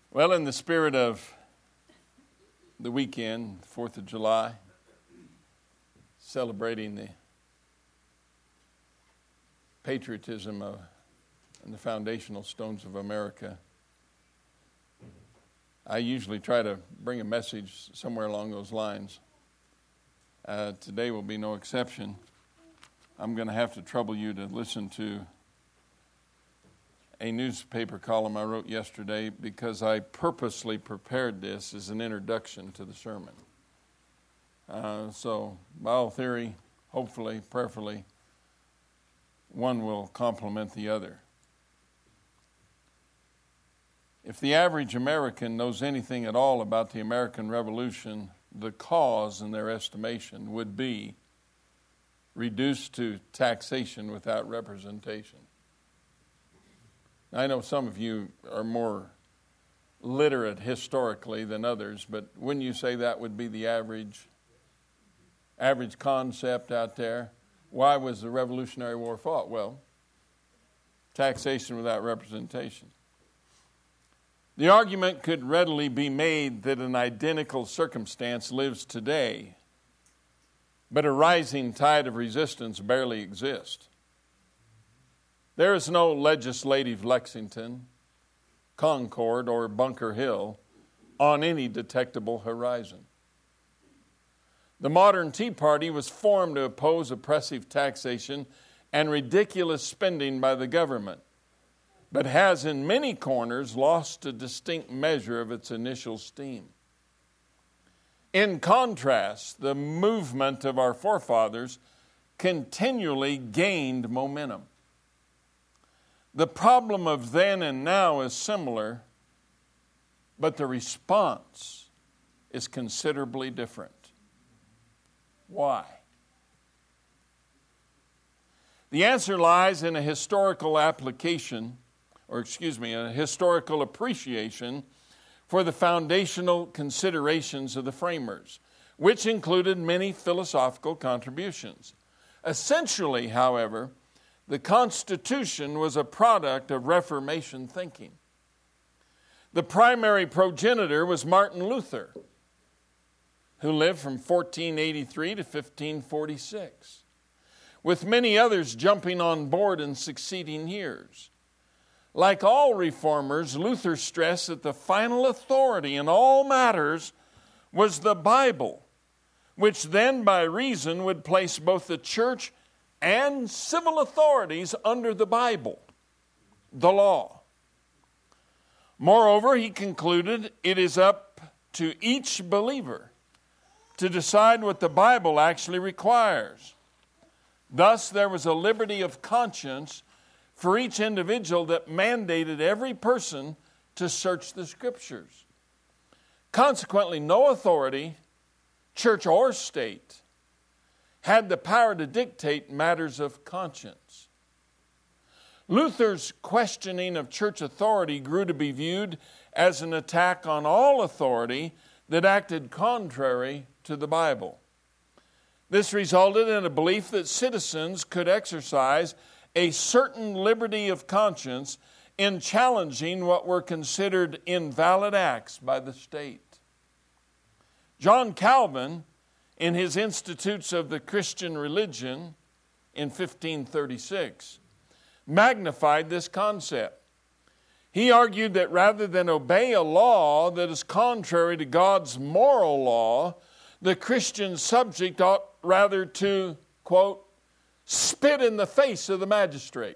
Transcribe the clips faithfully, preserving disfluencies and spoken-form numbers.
Well, in the spirit of the weekend, fourth of July, celebrating the patriotism of, and the foundational stones of America, I usually try to bring a message somewhere along those lines. Uh, today will be no exception. I'm going to have to trouble you to listen to a newspaper column I wrote yesterday because I purposely prepared this as an introduction to the sermon. Uh, so, by all theory, hopefully, prayerfully, one will complement the other. If the average American knows anything at all about the American Revolution, the cause, in their estimation, would be reduced to taxation without representation. I know some of you are more literate historically than others, but wouldn't you say that would be the average, average concept out there? Why was the Revolutionary War fought? Well, taxation without representation. The argument could readily be made that an identical circumstance lives today, but a rising tide of resistance barely exists. There is no legislative Lexington, Concord, or Bunker Hill on any detectable horizon. The modern Tea Party was formed to oppose oppressive taxation and ridiculous spending by the government, but has in many corners lost a distinct measure of its initial steam. In contrast, the movement of our forefathers continually gained momentum. The problem of then and now is similar, but the response is considerably different. Why? The answer lies in a historical application, or excuse me, a historical appreciation for the foundational considerations of the framers, which included many philosophical contributions. Essentially, however, the Constitution was a product of Reformation thinking. The primary progenitor was Martin Luther, who lived from fourteen eighty-three to fifteen forty-six, with many others jumping on board in succeeding years. Like all reformers, Luther stressed that the final authority in all matters was the Bible, which then by reason would place both the church and civil authorities under the Bible, the law. Moreover, he concluded it is up to each believer to decide what the Bible actually requires. Thus, there was a liberty of conscience for each individual that mandated every person to search the Scriptures. Consequently, no authority, church or state, had the power to dictate matters of conscience. Luther's questioning of church authority grew to be viewed as an attack on all authority that acted contrary to the Bible. This resulted in a belief that citizens could exercise a certain liberty of conscience in challenging what were considered invalid acts by the state. John Calvin, in his Institutes of the Christian Religion in fifteen thirty-six, magnified this concept. He argued that rather than obey a law that is contrary to God's moral law, the Christian subject ought rather to, quote, spit in the face of the magistrate.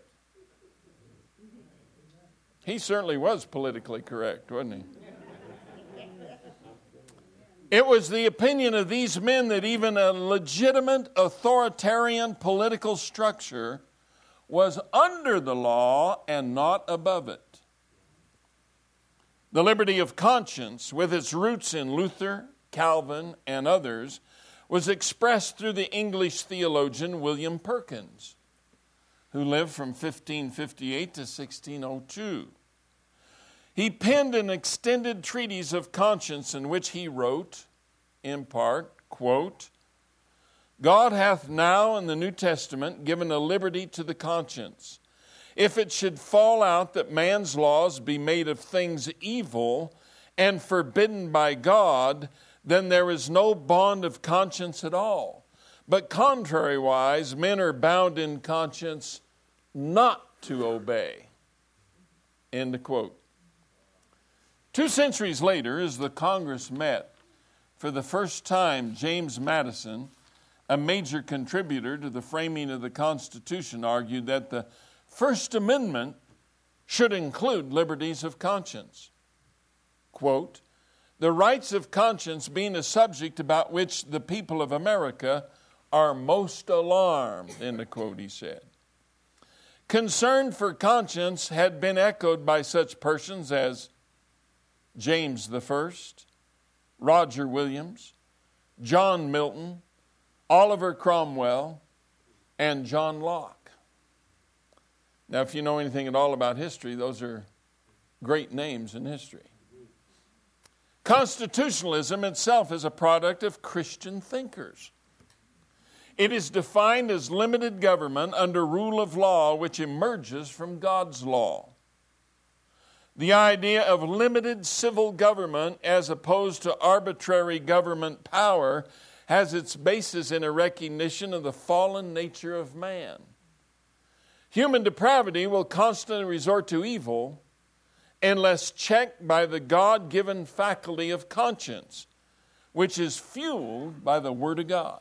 He certainly was politically correct, wasn't he? It was the opinion of these men that even a legitimate authoritarian political structure was under the law and not above it. The liberty of conscience, with its roots in Luther, Calvin, and others, was expressed through the English theologian William Perkins, who lived from fifteen fifty-eight to sixteen oh two. He penned an extended treatise of conscience in which he wrote, in part, quote, God hath now in the New Testament given a liberty to the conscience, If it should fall out that man's laws be made of things evil and forbidden by God, then there is no bond of conscience at all. But contrariwise, men are bound in conscience not to obey. End of quote. Two centuries later, as the Congress met, for the first time, James Madison, a major contributor to the framing of the Constitution, argued that the First Amendment should include liberties of conscience. Quote, the rights of conscience being a subject about which the people of America are most alarmed, end of quote, he said. Concern for conscience had been echoed by such persons as James the First, Roger Williams, John Milton, Oliver Cromwell, and John Locke. Now, if you know anything at all about history, those are great names in history. Constitutionalism itself is a product of Christian thinkers. It is defined as limited government under rule of law which emerges from God's law. The idea of limited civil government as opposed to arbitrary government power has its basis in a recognition of the fallen nature of man. Human depravity will constantly resort to evil unless checked by the God-given faculty of conscience, which is fueled by the Word of God.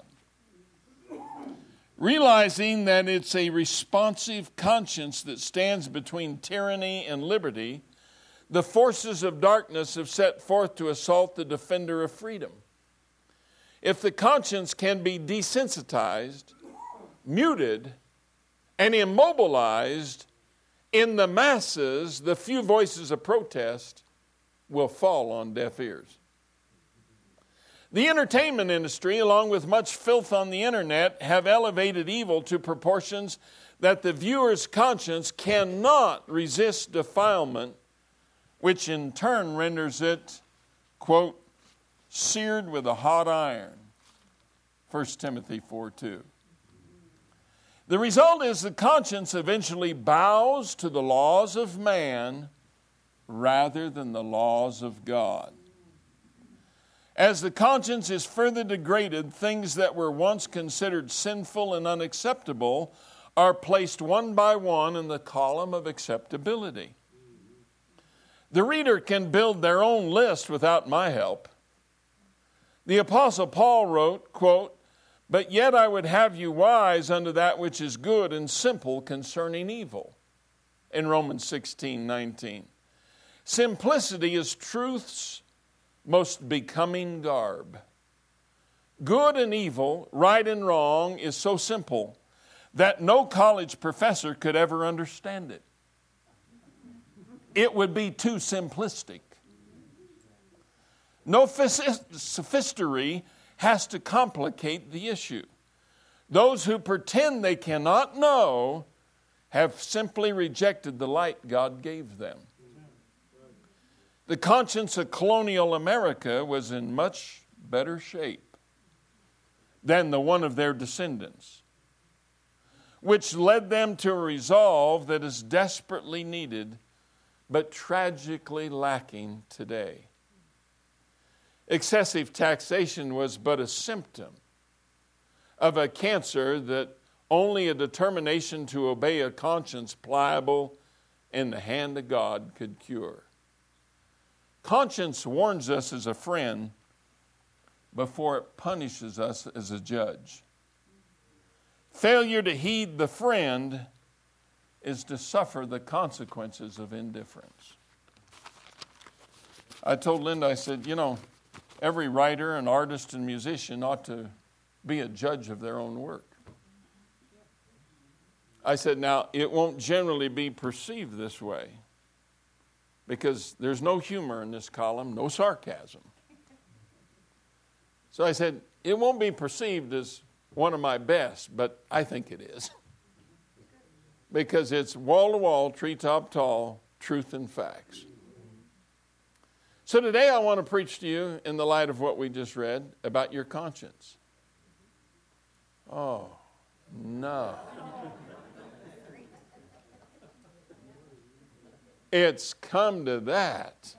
Realizing that it's a responsive conscience that stands between tyranny and liberty, the forces of darkness have set forth to assault the defender of freedom. If the conscience can be desensitized, muted, and immobilized, in the masses, the few voices of protest will fall on deaf ears. The entertainment industry, along with much filth on the internet, have elevated evil to proportions that the viewer's conscience cannot resist defilement, which in turn renders it, quote, seared with a hot iron. First Timothy four two. The result is the conscience eventually bows to the laws of man rather than the laws of God. As the conscience is further degraded, things that were once considered sinful and unacceptable are placed one by one in the column of acceptability. The reader can build their own list without my help. The Apostle Paul wrote, quote, but yet I would have you wise unto that which is good and simple concerning evil, in Romans sixteen nineteen. Simplicity is truth's most becoming garb. Good and evil, right and wrong is so simple that no college professor could ever understand it. It would be too simplistic. No sophistry has to complicate the issue. Those who pretend they cannot know have simply rejected the light God gave them. The conscience of colonial America was in much better shape than the one of their descendants, which led them to a resolve that is desperately needed but tragically lacking today. Excessive taxation was but a symptom of a cancer that only a determination to obey a conscience pliable in the hand of God could cure. Conscience warns us as a friend before it punishes us as a judge. Failure to heed the friend is to suffer the consequences of indifference. I told Linda, I said, you know, every writer and artist and musician ought to be a judge of their own work. I said, now, it won't generally be perceived this way because there's no humor in this column, no sarcasm. So I said, it won't be perceived as one of my best, but I think it is. Because it's wall-to-wall, treetop tall, truth and facts. So today I want to preach to you in the light of what we just read about your conscience. Oh, no. It's come to that.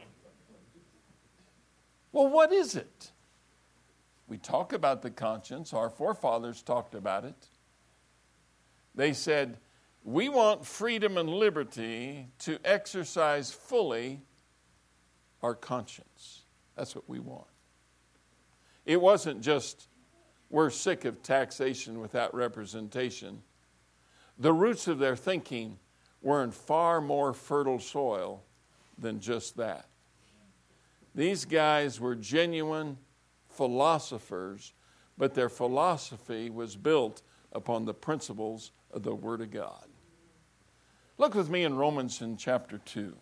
Well, what is it? We talk about the conscience. Our forefathers talked about it. They said, we want freedom and liberty to exercise fully our conscience. That's what we want. It wasn't just, we're sick of taxation without representation. The roots of their thinking were in far more fertile soil than just that. These guys were genuine philosophers, but their philosophy was built upon the principles of the Word of God. Look with me in Romans in chapter two.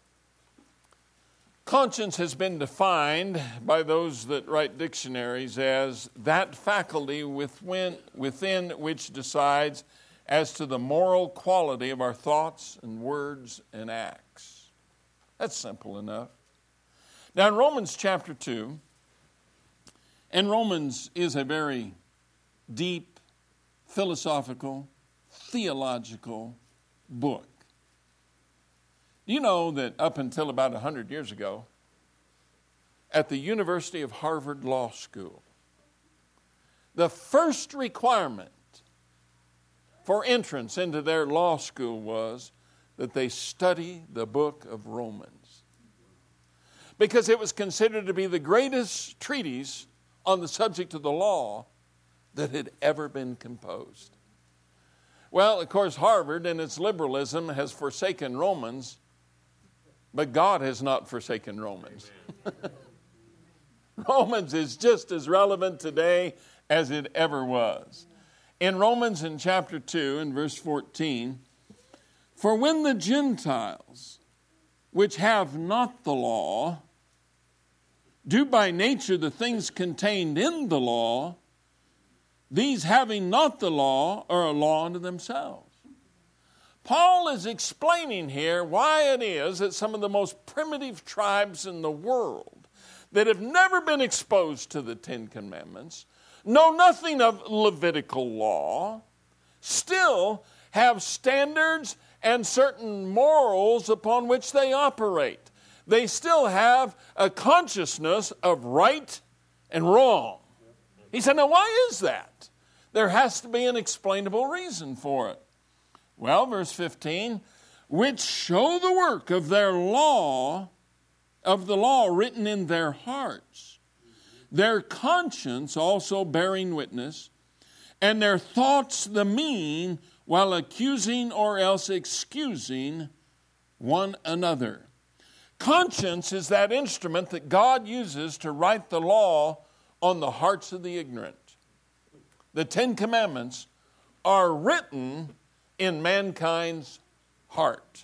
Conscience has been defined by those that write dictionaries as that faculty within, within which decides as to the moral quality of our thoughts and words and acts. That's simple enough. Now in Romans chapter two, and Romans is a very deep, philosophical, theological book. You know that up until about one hundred years ago, at the University of Harvard Law School, the first requirement for entrance into their law school was that they study the book of Romans. Because it was considered to be the greatest treatise on the subject of the law that had ever been composed. Well, of course, Harvard and its liberalism has forsaken Romans, but God has not forsaken Romans. Romans is just as relevant today as it ever was. In Romans in chapter two and verse fourteen, for when the Gentiles, which have not the law, do by nature the things contained in the law, these having not the law are a law unto themselves. Paul is explaining here why it is that some of the most primitive tribes in the world that have never been exposed to the Ten Commandments, know nothing of Levitical law, still have standards and certain morals upon which they operate. They still have a consciousness of right and wrong. He said, now why is that? There has to be an explainable reason for it. Well, verse fifteen, which show the work of their law, of the law written in their hearts, their conscience also bearing witness, and their thoughts the mean, while accusing or else excusing one another. Conscience is that instrument that God uses to write the law on the hearts of the ignorant. The Ten Commandments are written in mankind's heart.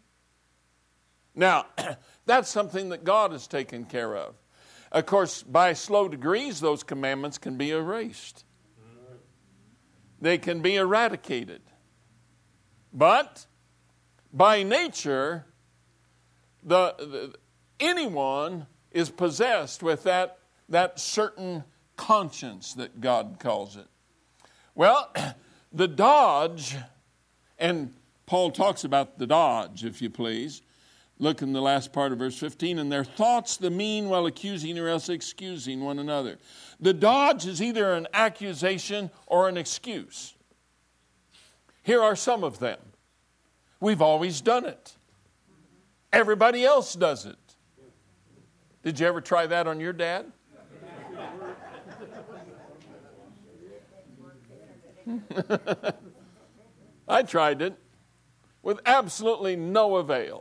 Now, that's something that God has taken care of. Of course, by slow degrees, those commandments can be erased. They can be eradicated. But by nature, the, the anyone is possessed with that, that certain conscience that God calls it. Well, the Dodge, and Paul talks about the Dodge, if you please. Look in the last part of verse fifteen. And their thoughts the mean, while accusing or else excusing one another. The Dodge is either an accusation or an excuse. Here are some of them. We've always done it. Everybody else does it. Did you ever try that on your dad? I tried it with absolutely no avail.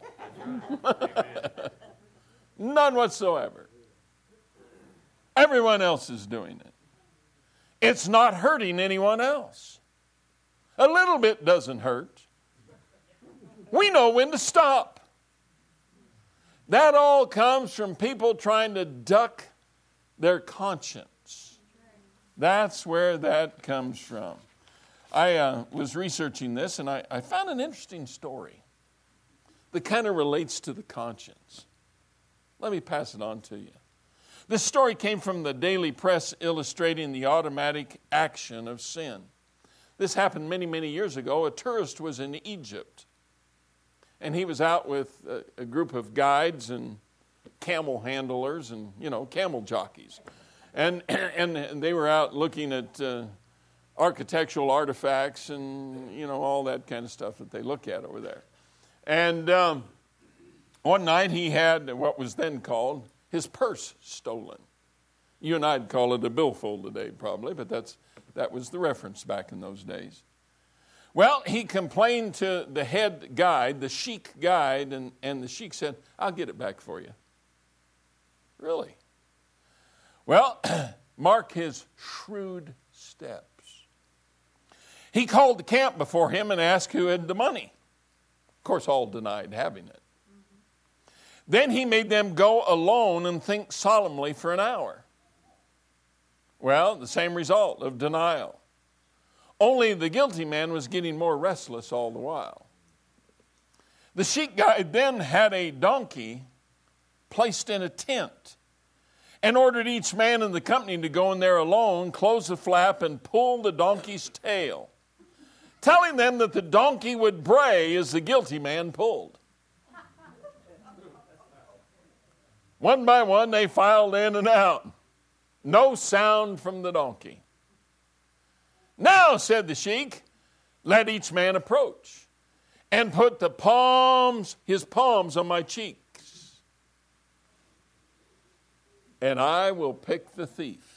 None whatsoever. Everyone else is doing it. It's not hurting anyone else. A little bit doesn't hurt. We know when to stop. That all comes from people trying to duck their conscience. That's where that comes from. I uh, was researching this, and I, I found an interesting story that kind of relates to the conscience. Let me pass it on to you. This story came from the Daily Press illustrating the automatic action of sin. This happened many, many years ago. A tourist was in Egypt. and he was out with a, a group of guides and camel handlers and, you know, camel jockeys. And, and, and they were out looking at uh, architectural artifacts and, you know, all that kind of stuff that they look at over there. And um, one night he had what was then called his purse stolen. You and I'd call it a billfold today probably, but that's that was the reference back in those days. Well, he complained to the head guide, the sheik guide, and, and the sheik said, I'll get it back for you. Really? Well, mark his shrewd steps. He called the camp before him and asked who had the money. Of course, all denied having it. Mm-hmm. Then he made them go alone and think solemnly for an hour. Well, the same result of denial. Only the guilty man was getting more restless all the while. The sheik guide then had a donkey placed in a tent and ordered each man in the company to go in there alone, close the flap, and pull the donkey's tail, telling them that the donkey would bray as the guilty man pulled. One by one, they filed in and out. No sound from the donkey. Now, said the sheik, let each man approach and put the palms, his palms on my cheeks, and I will pick the thief.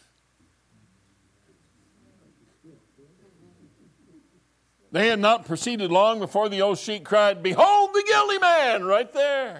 They had not proceeded long before the old sheik cried, behold the guilty man right there.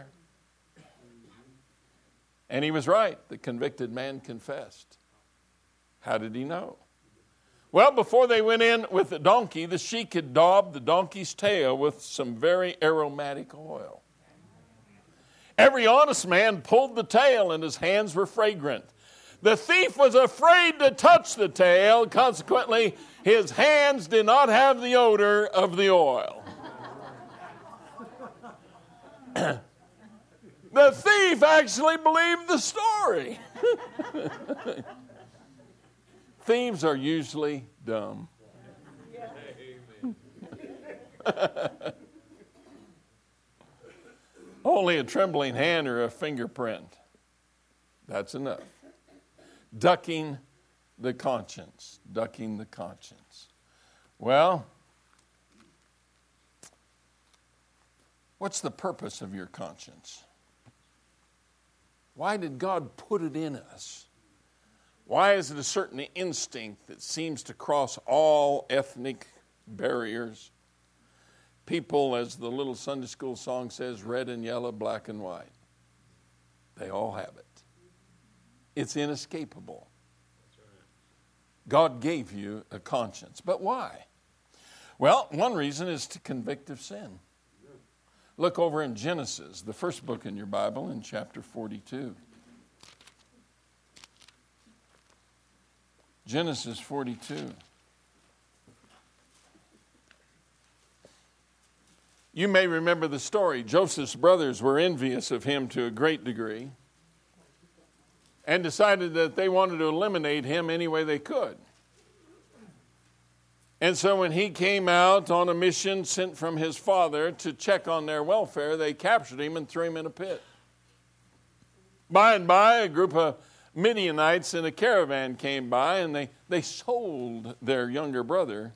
And he was right. The convicted man confessed. How did he know? Well, before they went in with the donkey, the sheik had daubed the donkey's tail with some very aromatic oil. Every honest man pulled the tail, and his hands were fragrant. The thief was afraid to touch the tail. Consequently, his hands did not have the odor of the oil. The thief actually believed the story. Thieves are usually dumb. Only a trembling hand or a fingerprint. That's enough. Ducking the conscience. Ducking the conscience. Well, what's the purpose of your conscience? Why did God put it in us? Why is it a certain instinct that seems to cross all ethnic barriers? People, as the little Sunday school song says, red and yellow, black and white. They all have it. It's inescapable. God gave you a conscience. But why? Well, one reason is to convict of sin. Look over in Genesis, the first book in your Bible, in chapter forty-two. Genesis forty-two. You may remember the story. Joseph's brothers were envious of him to a great degree and decided that they wanted to eliminate him any way they could. And so when he came out on a mission sent from his father to check on their welfare, they captured him and threw him in a pit. By and by, a group of Midianites in a caravan came by, and they, they sold their younger brother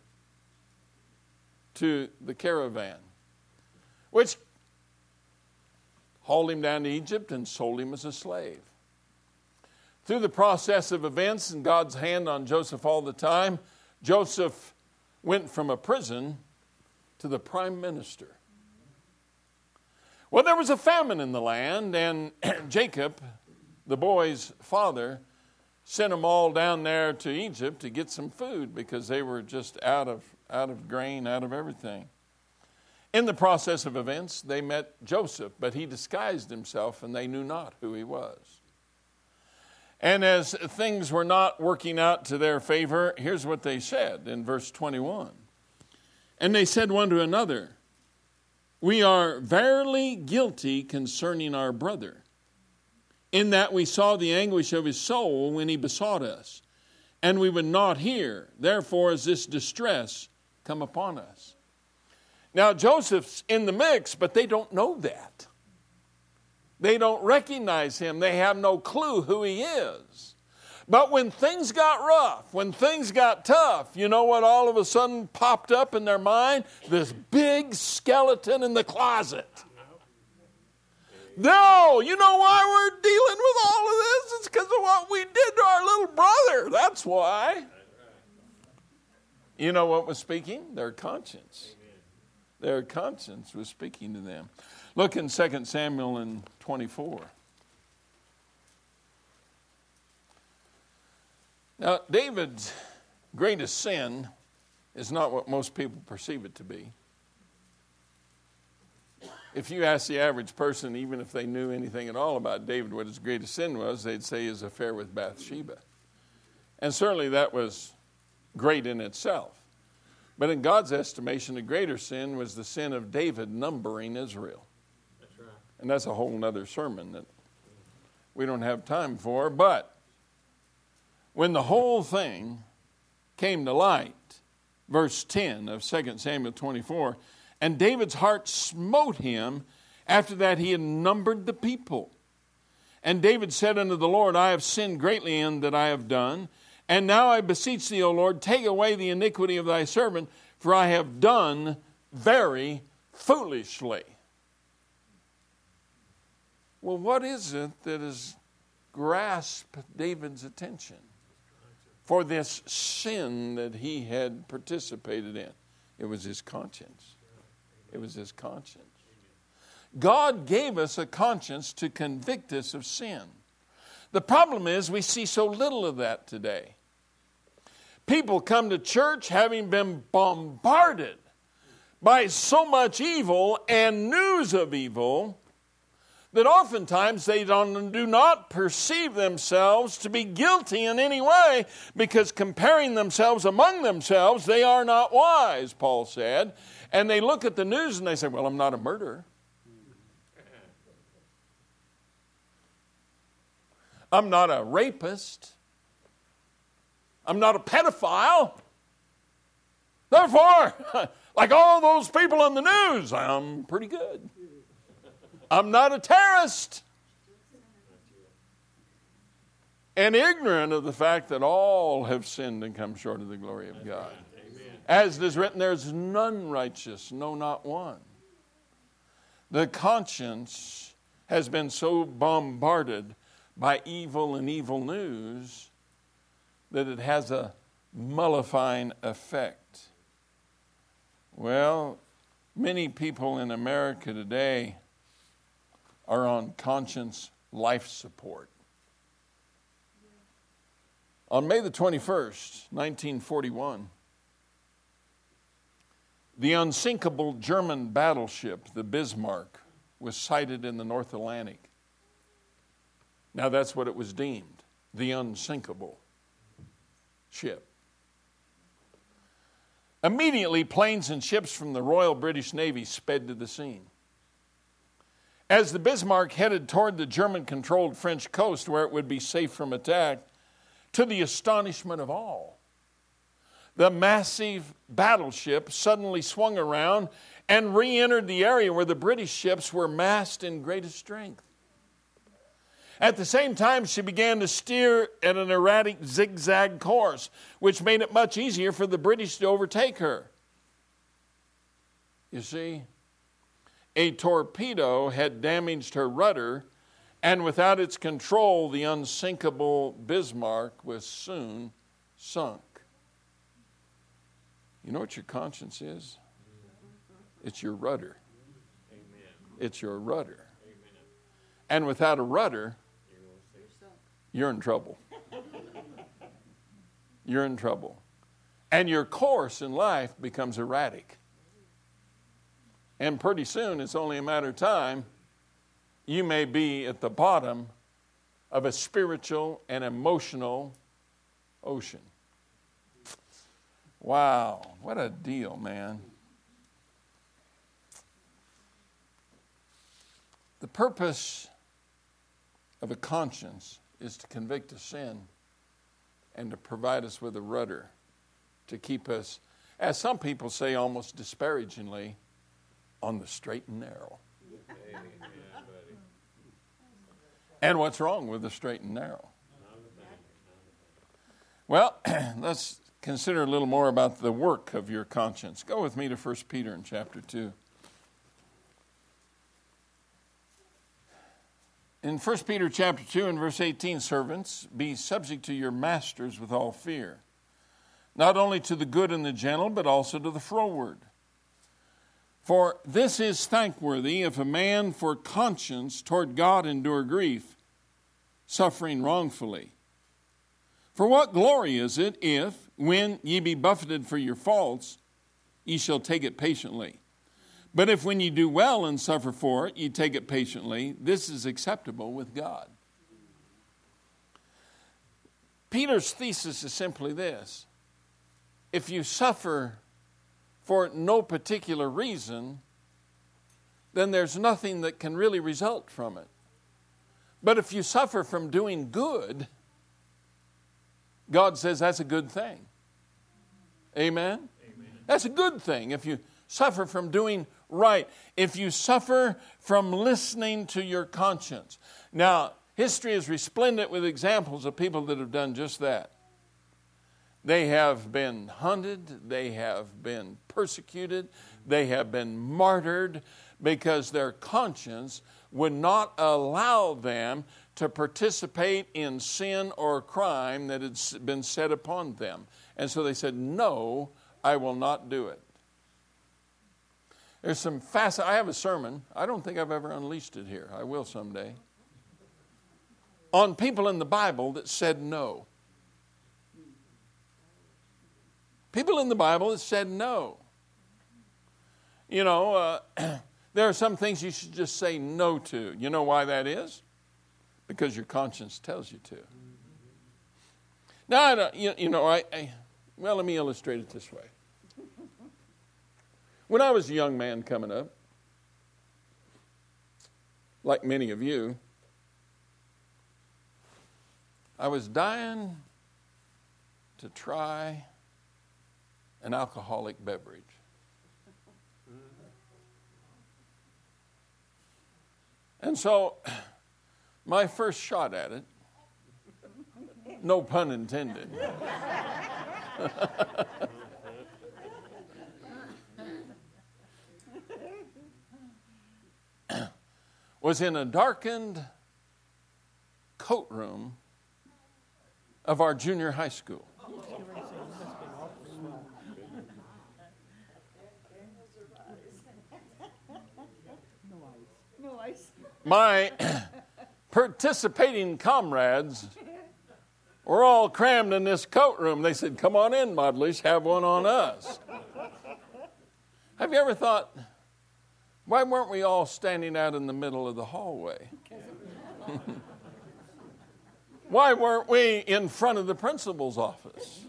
to the caravan, which hauled him down to Egypt and sold him as a slave. Through the process of events and God's hand on Joseph all the time, Joseph went from a prison to the prime minister. Well, there was a famine in the land, and Jacob, the boy's father, sent them all down there to Egypt to get some food because they were just out of, out of grain, out of everything. In the process of events, they met Joseph, but he disguised himself, and they knew not who he was. And as things were not working out to their favor, here's what they said in verse twenty-one. And they said one to another, we are verily guilty concerning our brother, in that we saw the anguish of his soul when he besought us, and we would not hear. Therefore is this distress come upon us. Now, Joseph's in the mix, but they don't know that. They don't recognize him. They have no clue who he is. But when things got rough, when things got tough, you know what all of a sudden popped up in their mind? This big skeleton in the closet. No, you know why we're dealing with all of this? It's because of what we did to our little brother. That's why. You know what was speaking? Their conscience. Their conscience was speaking to them. Look in Second Samuel in twenty-four. Now, David's greatest sin is not what most people perceive it to be. If you ask the average person, even if they knew anything at all about David, what his greatest sin was, they'd say his affair with Bathsheba. And certainly that was great in itself. But in God's estimation, the greater sin was the sin of David numbering Israel. That's right. And that's a whole other sermon that we don't have time for. But when the whole thing came to light, verse ten of Second Samuel twenty-four, and David's heart smote him after that he had numbered the people. And David said unto the Lord, I have sinned greatly in that I have done. And now I beseech thee, O Lord, take away the iniquity of thy servant, for I have done very foolishly. Well, what is it that has grasped David's attention for this sin that he had participated in? It was his conscience. It was his conscience. God gave us a conscience to convict us of sin. The problem is we see so little of that today. People come to church having been bombarded by so much evil and news of evil that oftentimes they don't, do not perceive themselves to be guilty in any way, because comparing themselves among themselves, they are not wise, Paul said. And they look at the news and they say, well, I'm not a murderer. I'm not a rapist. I'm not a pedophile. Therefore, like all those people on the news, I'm pretty good. I'm not a terrorist. And ignorant of the fact that all have sinned and come short of the glory of God. Amen. As it is written, there's none righteous, no, not one. The conscience has been so bombarded by evil and evil news that it has a mollifying effect. Well, many people in America today are on conscience life support. On May the twenty-first, nineteen forty-one, the unsinkable German battleship, the Bismarck, was sighted in the North Atlantic. Now that's what it was deemed, the unsinkable ship. Immediately, planes and ships from the Royal British Navy sped to the scene. As the Bismarck headed toward the German-controlled French coast where it would be safe from attack, to the astonishment of all, the massive battleship suddenly swung around and re-entered the area where the British ships were massed in greatest strength. At the same time, she began to steer at an erratic zigzag course, which made it much easier for the British to overtake her. You see, a torpedo had damaged her rudder, and without its control, the unsinkable Bismarck was soon sunk. You know what your conscience is? It's your rudder. Amen. It's your rudder. Amen. And without a rudder, you're in trouble. You're in trouble. And your course in life becomes erratic. And pretty soon, it's only a matter of time, you may be at the bottom of a spiritual and emotional ocean. Wow, what a deal, man. The purpose of a conscience is to convict of sin and to provide us with a rudder to keep us, as some people say almost disparagingly, on the straight and narrow. And what's wrong with the straight and narrow? Well, let's consider a little more about the work of your conscience. Go with me to First Peter in chapter two. In First Peter chapter two and verse eighteen, servants, be subject to your masters with all fear, not only to the good and the gentle, but also to the froward. For this is thankworthy if a man for conscience toward God endure grief, suffering wrongfully. For what glory is it if, when ye be buffeted for your faults, ye shall take it patiently? But if when ye do well and suffer for it, ye take it patiently, this is acceptable with God. Peter's thesis is simply this: if you suffer for no particular reason, then there's nothing that can really result from it. But if you suffer from doing good, God says that's a good thing. Amen? Amen. That's a good thing if you suffer from doing right. If you suffer from listening to your conscience. Now, history is resplendent with examples of people that have done just that. They have been hunted, they have been persecuted, they have been martyred because their conscience would not allow them to participate in sin or crime that had been set upon them. And so they said, no, I will not do it. There's some fasc- I have a sermon. I don't think I've ever unleashed it here. I will someday. On people in the Bible that said no. People in the Bible that said no. You know, uh, there are some things you should just say no to. You know why that is? Because your conscience tells you to. Now, I don't, you, you know, I, I, well, let me illustrate it this way. When I was a young man coming up, like many of you, I was dying to try an alcoholic beverage. And so, my first shot at it, no pun intended, was in a darkened coat room of our junior high school. My participating comrades were all crammed in this coat room. They said, come on in, Modlish, have one on us. Have you ever thought, why weren't we all standing out in the middle of the hallway? Why weren't we in front of the principal's office?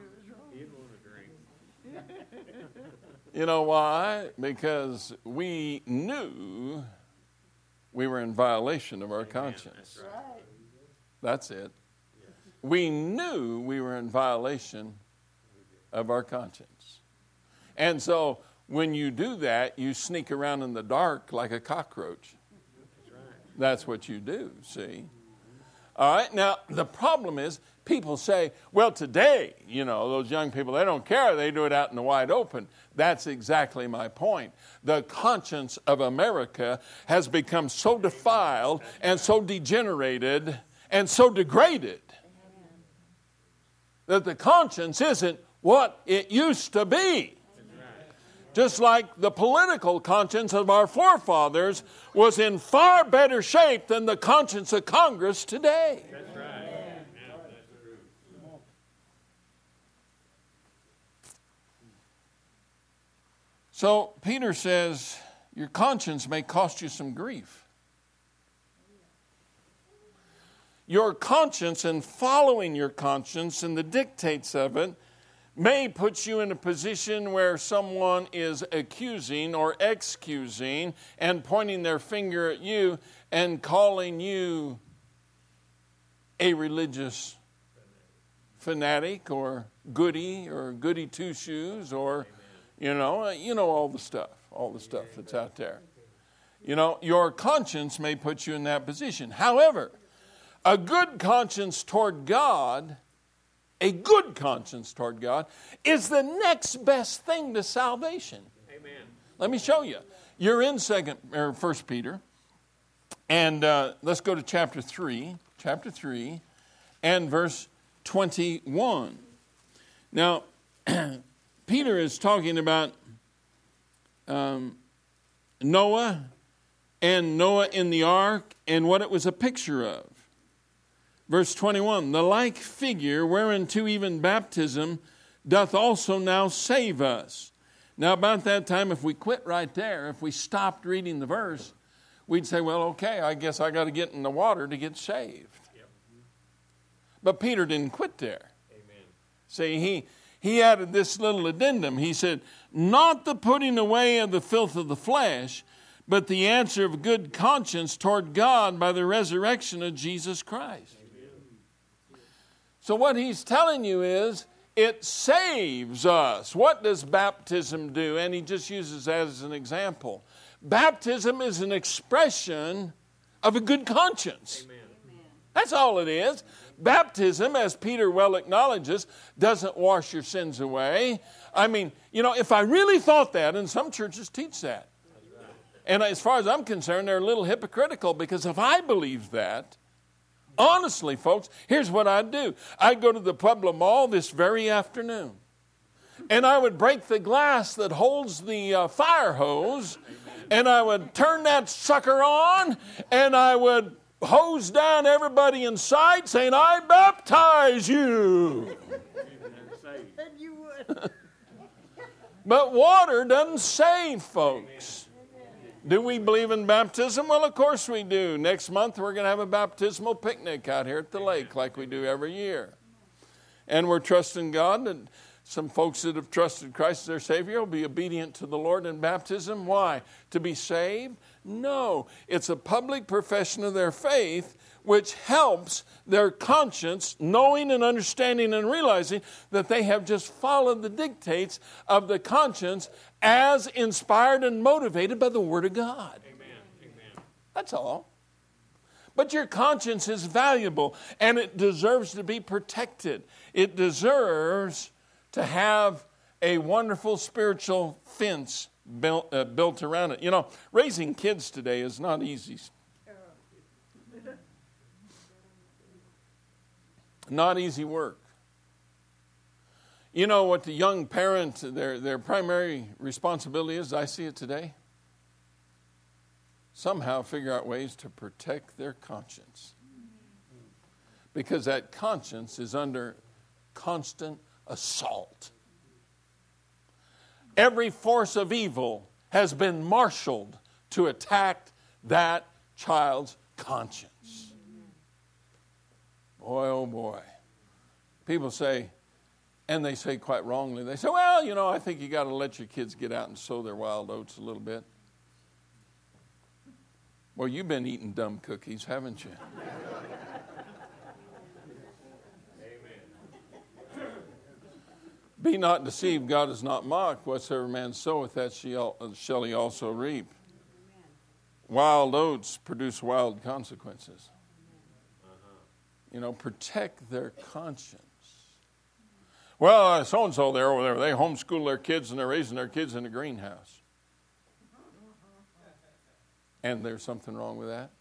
You know why? Because we knew we were in violation of our conscience. That's it. We knew we were in violation of our conscience. And so when you do that, you sneak around in the dark like a cockroach. That's what you do, see? All right, now the problem is people say, well, today, you know, those young people, they don't care. They do it out in the wide open. That's exactly my point. The conscience of America has become so defiled and so degenerated and so degraded that the conscience isn't what it used to be. Just like the political conscience of our forefathers was in far better shape than the conscience of Congress today. That's right. Yeah, that's true. So Peter says, your conscience may cost you some grief. Your conscience and following your conscience and the dictates of it may put you in a position where someone is accusing or excusing and pointing their finger at you and calling you a religious fanatic or goody or goody two-shoes or, you know, you know all the stuff. all the stuff that's out there. You know, your conscience may put you in that position. However, a good conscience toward God, a good conscience toward God, is the next best thing to salvation. Amen. Let me show you. You're in Second or First Peter, and uh, let's go to chapter three, chapter three, and verse twenty-one. Now, Peter is talking about um, Noah and Noah in the ark and what it was a picture of. Verse twenty-one, the like figure whereunto even baptism doth also now save us. Now about that time, if we quit right there, if we stopped reading the verse, we'd say, well, okay, I guess I got to get in the water to get saved. Yep. But Peter didn't quit there. Amen. See, he, he added this little addendum. He said, not the putting away of the filth of the flesh, but the answer of good conscience toward God by the resurrection of Jesus Christ. Amen. So what he's telling you is, it saves us. What does baptism do? And he just uses that as an example. Baptism is an expression of a good conscience. Amen. That's all it is. Baptism, as Peter well acknowledges, doesn't wash your sins away. I mean, you know, if I really thought that, and some churches teach that, and as far as I'm concerned, they're a little hypocritical, because if I believed that, honestly, folks, here's what I'd do. I'd go to the Pueblo Mall this very afternoon, and I would break the glass that holds the uh, fire hose, and I would turn that sucker on, and I would hose down everybody in sight, saying, I baptize you. And you would. But water doesn't save, folks. Do we believe in baptism? Well, of course we do. Next month we're going to have a baptismal picnic out here at the lake like we do every year. And we're trusting God that some folks that have trusted Christ as their Savior will be obedient to the Lord in baptism. Why? To be saved? No. It's a public profession of their faith which helps their conscience, knowing and understanding and realizing that they have just followed the dictates of the conscience as inspired and motivated by the Word of God. Amen. Amen. That's all. But your conscience is valuable, and it deserves to be protected. It deserves to have a wonderful spiritual fence built, uh, built around it. You know, raising kids today is not easy. Not easy work. You know what the young parent, their, their primary responsibility is, I see it today? Somehow figure out ways to protect their conscience. Because that conscience is under constant assault. Every force of evil has been marshaled to attack that child's conscience. Boy, oh boy. People say, and they say quite wrongly, they say, well, you know, I think you got to let your kids get out and sow their wild oats a little bit. Well, you've been eating dumb cookies, haven't you? Amen. Be not deceived, God is not mocked. Whatsoever man soweth, that shall he also reap. Amen. Wild oats produce wild consequences. You know, protect their conscience. Well, uh, so-and-so there over there, they homeschool their kids and they're raising their kids in a greenhouse. And there's something wrong with that.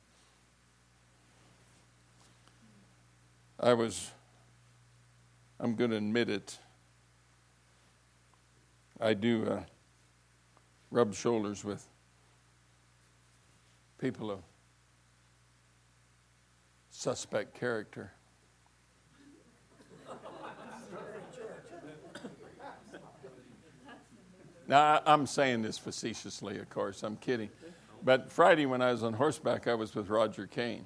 I was, I'm going to admit it, I do uh, rub shoulders with people of suspect character. Now, I'm saying this facetiously, of course. I'm kidding. But Friday when I was on horseback, I was with Roger Kane.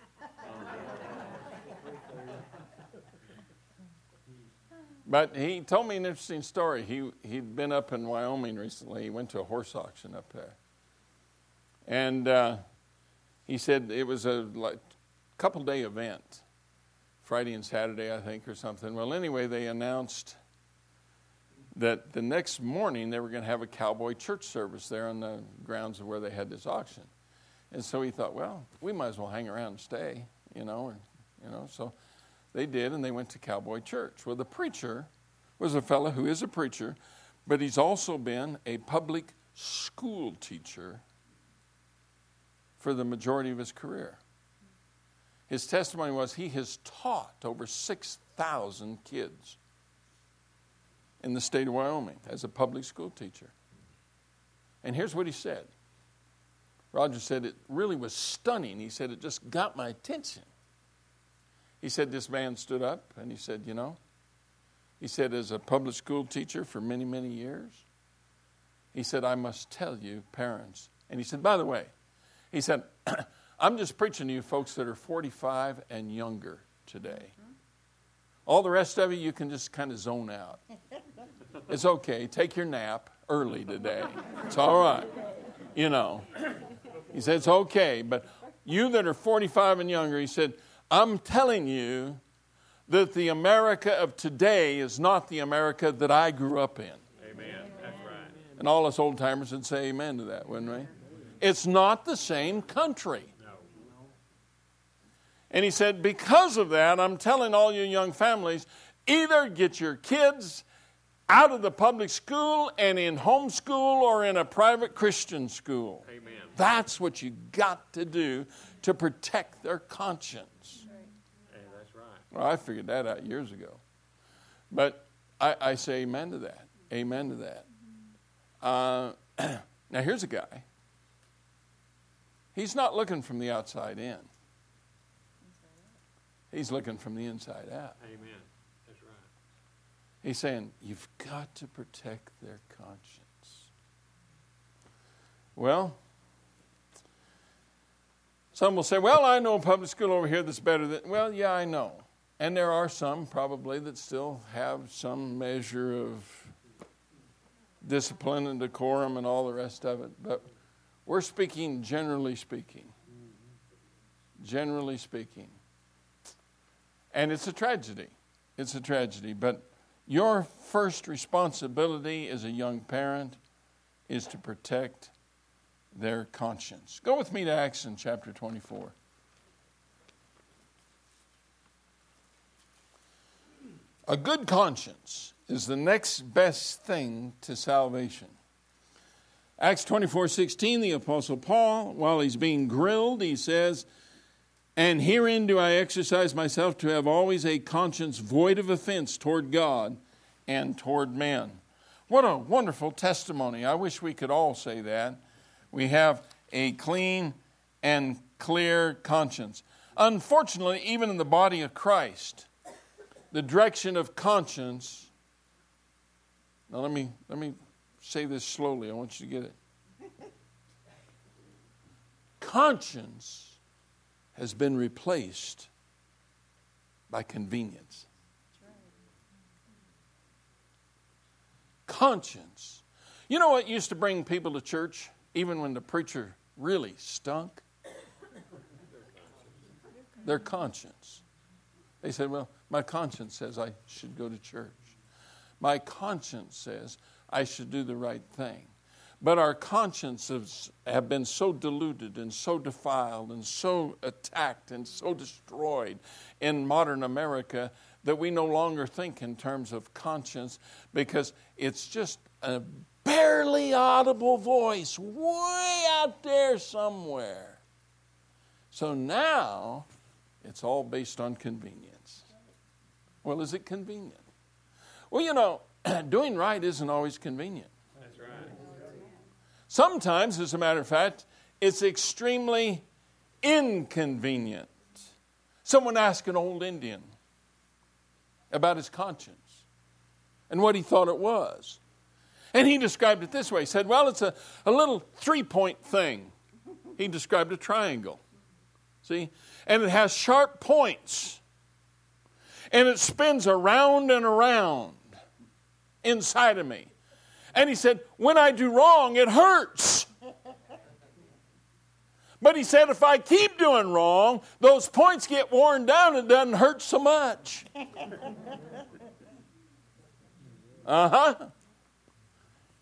But he told me an interesting story. He, he'd been up in Wyoming recently. He went to a horse auction up there. And uh, he said it was a like, couple-day event, Friday and Saturday, I think, or something. Well, anyway, they announced that the next morning they were going to have a cowboy church service there on the grounds of where they had this auction. And so he thought, well, we might as well hang around and stay, you know. Or, you know, so they did, and they went to cowboy church. Well, the preacher was a fellow who is a preacher, but he's also been a public school teacher for the majority of his career. His testimony was he has taught over six thousand kids in the state of Wyoming as a public school teacher. And here's what he said. Roger said it really was stunning. He said it just got my attention. He said this man stood up and he said, you know, he said as a public school teacher for many, many years, he said, I must tell you, parents. And he said, by the way, he said, I'm just preaching to you folks that are forty-five and younger today. All the rest of you, you can just kind of zone out. It's okay. Take your nap early today. It's all right. You know. He said, it's okay. But you that are forty-five and younger, he said, I'm telling you that the America of today is not the America that I grew up in. Amen. That's right. And all us old timers would say amen to that, wouldn't we? It's not the same country. No. And he said, because of that, I'm telling all you young families, either get your kids out of the public school and in homeschool or in a private Christian school. Amen. That's what you got to do to protect their conscience. Hey, that's right. Well, I figured that out years ago. But I, I say amen to that. Amen to that. Uh, now, here's a guy. He's not looking from the outside in. He's looking from the inside out. Amen. That's right. He's saying, you've got to protect their conscience. Well, some will say, well, I know a public school over here that's better than... Well, yeah, I know. And there are some probably that still have some measure of discipline and decorum and all the rest of it. But we're speaking generally speaking. Generally speaking. And it's a tragedy. It's a tragedy. But your first responsibility as a young parent is to protect their conscience. Go with me to Acts in chapter twenty-four. A good conscience is the next best thing to salvation. Acts twenty-four sixteen, the Apostle Paul, while he's being grilled, he says, and herein do I exercise myself to have always a conscience void of offense toward God and toward men. What a wonderful testimony. I wish we could all say that. We have a clean and clear conscience. Unfortunately, even in the body of Christ, the direction of conscience... Now let me, let me say this slowly. I want you to get it. Conscience has been replaced by convenience. Conscience. You know what used to bring people to church, even when the preacher really stunk? Their conscience. They said, well, my conscience says I should go to church. My conscience says I should do the right thing. But our consciences have been so diluted and so defiled and so attacked and so destroyed in modern America that we no longer think in terms of conscience because it's just a barely audible voice way out there somewhere. So now it's all based on convenience. Well, is it convenient? Well, you know, doing right isn't always convenient. That's right. Sometimes, as a matter of fact, it's extremely inconvenient. Someone asked an old Indian about his conscience and what he thought it was. And he described it this way. He said, well, it's a, a little three-point thing. He described a triangle. See? And it has sharp points. And it spins around and around inside of me. And he said, when I do wrong, it hurts. But he said, if I keep doing wrong, those points get worn down and it doesn't hurt so much. Uh-huh.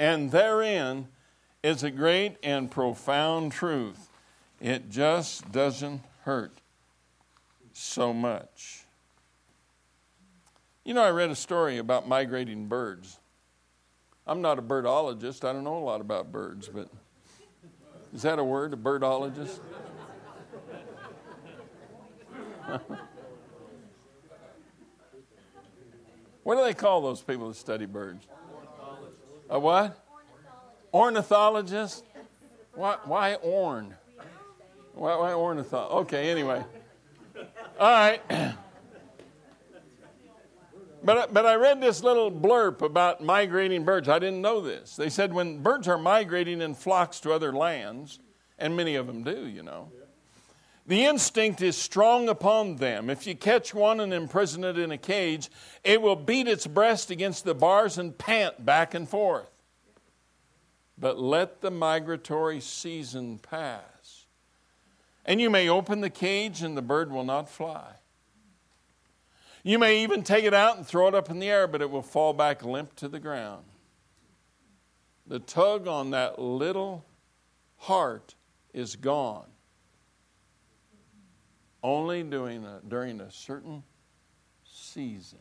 And therein is a great and profound truth. It just doesn't hurt so much. You know, I read a story about migrating birds. I'm not a birdologist. I don't know a lot about birds, but is that a word, a birdologist? What do they call those people that study birds? A what? Ornithologist. Why, why orn? Why, why ornithologist? Okay, anyway. All right. But, but I read this little blurb about migrating birds. I didn't know this. They said when birds are migrating in flocks to other lands, and many of them do, you know, the instinct is strong upon them. If you catch one and imprison it in a cage, it will beat its breast against the bars and pant back and forth. But let the migratory season pass, and you may open the cage and the bird will not fly. You may even take it out and throw it up in the air, but it will fall back limp to the ground. The tug on that little heart is gone. Only during a, during a certain season.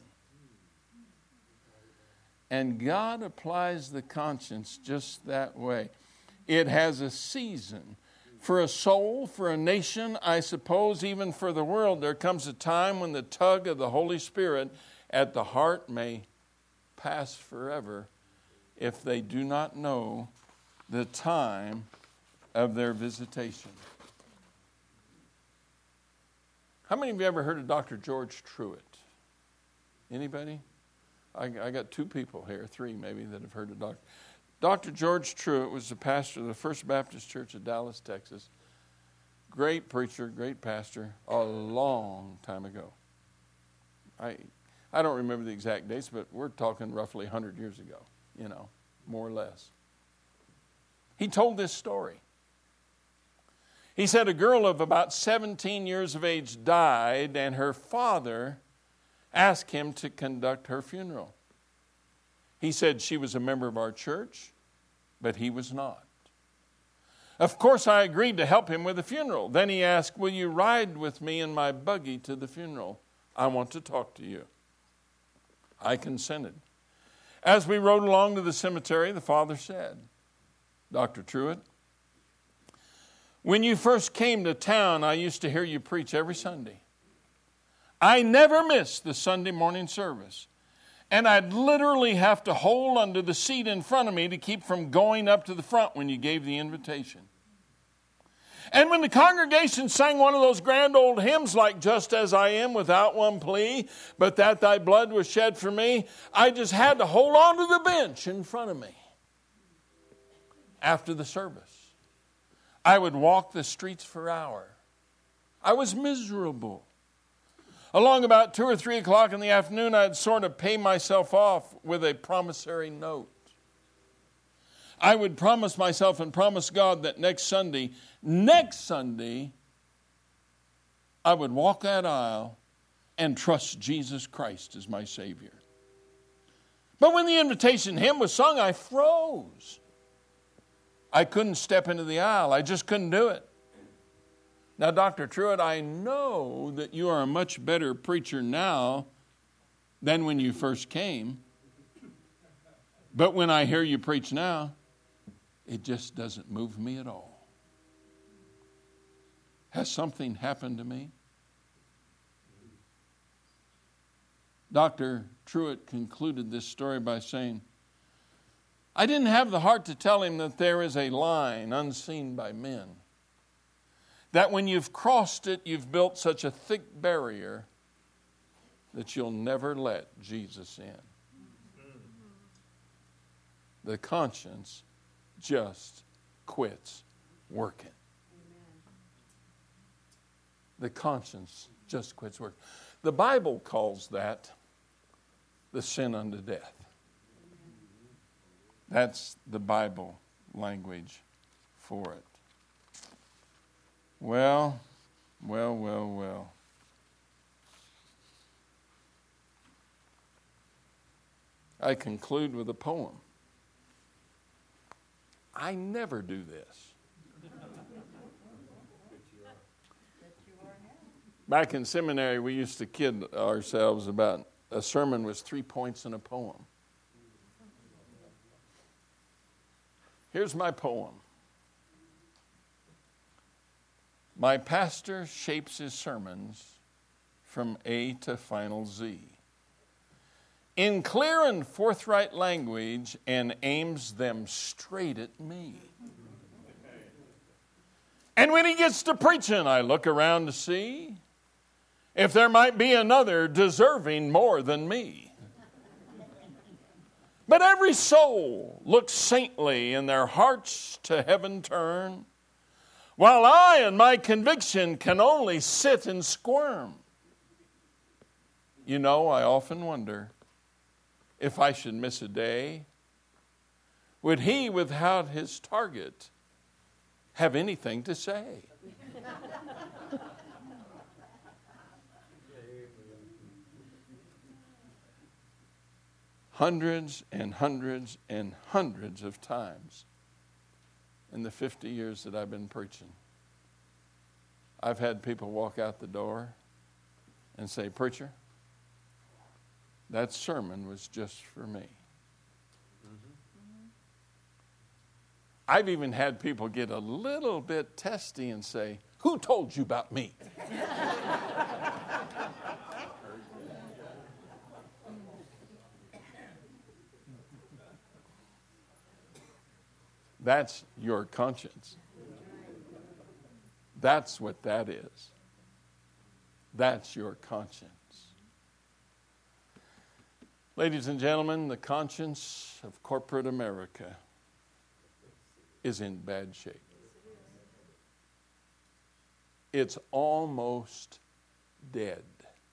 And God applies the conscience just that way. It has a season. For a soul, for a nation, I suppose even for the world, there comes a time when the tug of the Holy Spirit at the heart may pass forever if they do not know the time of their visitation. How many of you ever heard of Doctor George Truett? Anybody? I, I got two people here, three maybe, that have heard of Doctor Doctor George Truett was the pastor of the First Baptist Church of Dallas, Texas. Great preacher, great pastor, a long time ago. I I don't remember the exact dates, but we're talking roughly one hundred years ago, you know, more or less. He told this story. He said a girl of about seventeen years of age died, and her father asked him to conduct her funeral. He said she was a member of our church, but he was not. Of course, I agreed to help him with the funeral. Then he asked, will you ride with me in my buggy to the funeral? I want to talk to you. I consented. As we rode along to the cemetery, the father said, Doctor Truett, when you first came to town, I used to hear you preach every Sunday. I never missed the Sunday morning service. And I'd literally have to hold onto the seat in front of me to keep from going up to the front when you gave the invitation. And when the congregation sang one of those grand old hymns like Just As I Am Without One Plea, but that thy blood was shed for me, I just had to hold on to the bench in front of me. After the service, I would walk the streets for hours. I was miserable. Along about two or three o'clock in the afternoon, I'd sort of pay myself off with a promissory note. I would promise myself and promise God that next Sunday, next Sunday, I would walk that aisle and trust Jesus Christ as my Savior. But when the invitation hymn was sung, I froze. I couldn't step into the aisle. I just couldn't do it. Now, Doctor Truett, I know that you are a much better preacher now than when you first came. But when I hear you preach now, it just doesn't move me at all. Has something happened to me? Doctor Truett concluded this story by saying, I didn't have the heart to tell him that there is a line unseen by men, that when you've crossed it, you've built such a thick barrier that you'll never let Jesus in. The conscience just quits working. The conscience just quits working. The Bible calls that the sin unto death. That's the Bible language for it. Well, well, well, well. I conclude with a poem. I never do this. Back in seminary, we used to kid ourselves about a sermon was three points in a poem. Here's my poem. My pastor shapes his sermons from A to final Z in clear and forthright language and aims them straight at me. And when he gets to preaching, I look around to see if there might be another deserving more than me. But every soul looks saintly and their hearts to heaven turn, while I and my conviction can only sit and squirm. You know, I often wonder if I should miss a day, would he without his target have anything to say? Hundreds and hundreds and hundreds of times in the fifty years that I've been preaching, I've had people walk out the door and say, "Preacher, that sermon was just for me." Mm-hmm. I've even had people get a little bit testy and say, "Who told you about me?" That's your conscience. That's what that is. That's your conscience. Ladies and gentlemen, the conscience of corporate America is in bad shape. It's almost dead.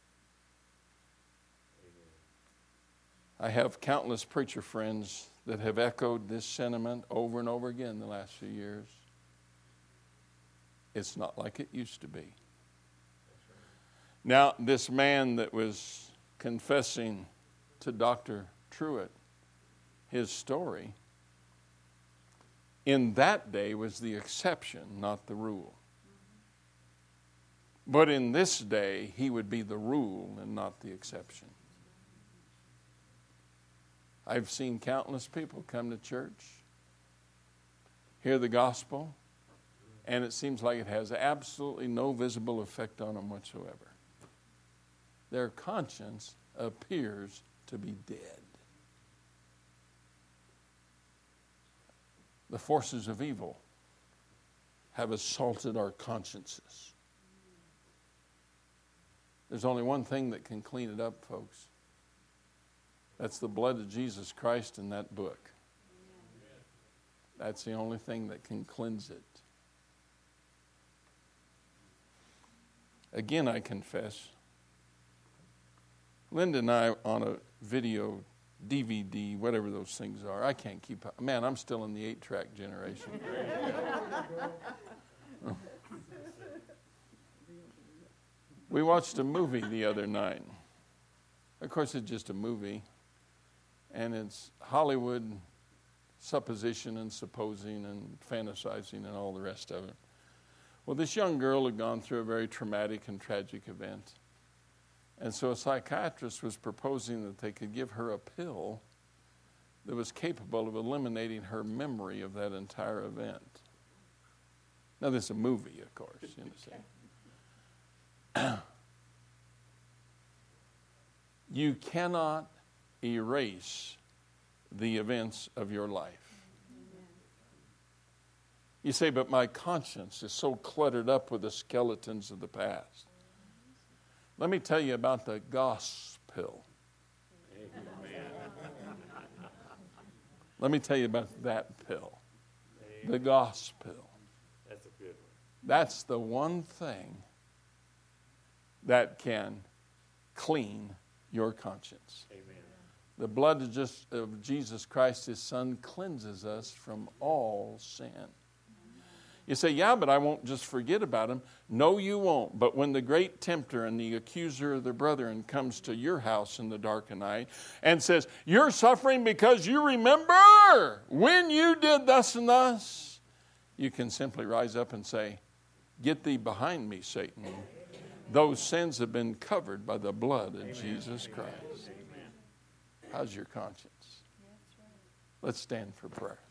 I have countless preacher friends that have echoed this sentiment over and over again the last few years. It's not like it used to be. Now, this man that was confessing to Doctor Truitt his story, in that day was the exception, not the rule. But in this day, he would be the rule and not the exception. I've seen countless people come to church, hear the gospel, and it seems like it has absolutely no visible effect on them whatsoever. Their conscience appears to be dead. The forces of evil have assaulted our consciences. There's only one thing that can clean it up, folks. That's the blood of Jesus Christ in that book. That's the only thing that can cleanse it. Again, I confess, Linda and I on a video, D V D, whatever those things are, I can't keep up. Man, I'm still in the eight-track generation. We watched a movie the other night. Of course, it's just a movie. And it's Hollywood supposition and supposing and fantasizing and all the rest of it. Well, this young girl had gone through a very traumatic and tragic event. And so a psychiatrist was proposing that they could give her a pill that was capable of eliminating her memory of that entire event. Now, this is a movie, of course, you understand. You cannot erase the events of your life. You say, but my conscience is so cluttered up with the skeletons of the past. Let me tell you about the gospel. Let me tell you about that pill. The gospel. That's a good one. That's the one thing that can clean your conscience. Amen. The blood of, just, of Jesus Christ, his Son, cleanses us from all sin. You say, yeah, but I won't just forget about them. No, you won't. But when the great tempter and the accuser of the brethren comes to your house in the dark of night and says, you're suffering because you remember when you did thus and thus, you can simply rise up and say, get thee behind me, Satan. Those sins have been covered by the blood of Amen. Jesus Christ. Amen. How's your conscience? Let's stand for prayer.